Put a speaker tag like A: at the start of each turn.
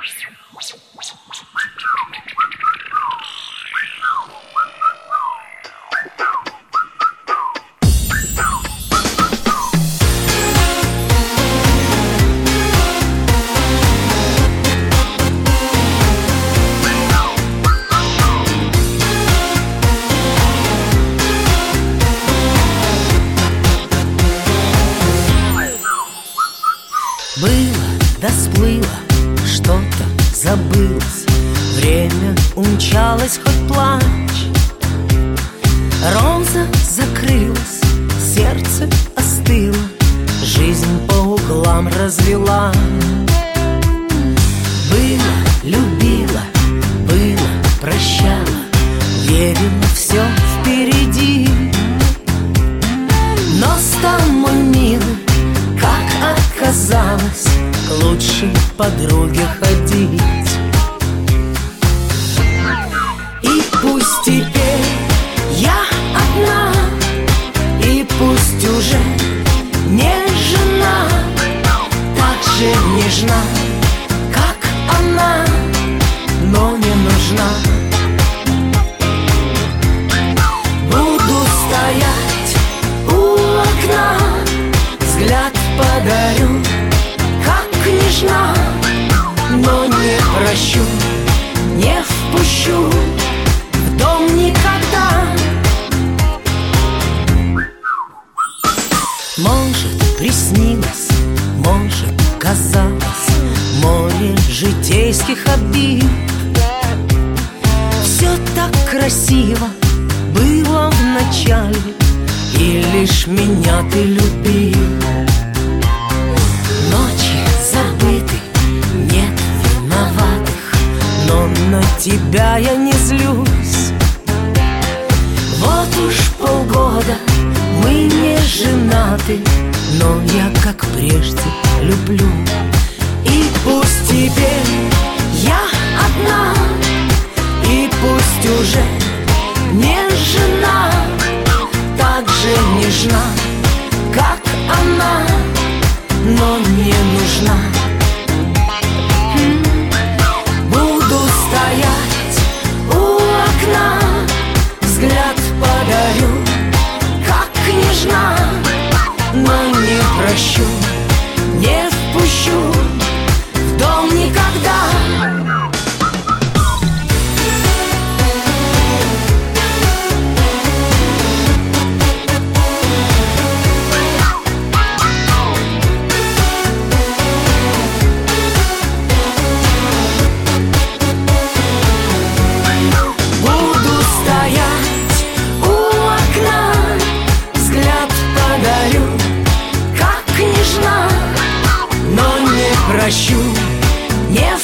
A: Было, да сплыло, что-то забылось, время умчалось, хоть плачь. Роза закрылась, сердце остыло, жизнь по углам развела. Было, любила, было, прощала, верила, все впереди. Но стал мой милый, как оказалось, к лучшей подруге ходить. И пусть теперь я одна, и пусть уже не жена, так же нежна, как она, но не нужна. Буду стоять у окна, взгляд подарю, как княжна, но не прощу, не впущу в дом никогда. Может, приснилось, может, казалось, море житейских обид. Все так красиво было в начале, и лишь меня ты любил. Ночи забыты, нет виноватых, но на тебя я не злюсь. Вот уж полгода мы не женаты, но я, как прежде, люблю. И пусть теперь я одна, и пусть уже не жена, так же нежна, как она, но не нужна. Буду стоять у окна, взгляд подарю, как княжна, но не прощу, не впущу в дом никогда. Прощу, не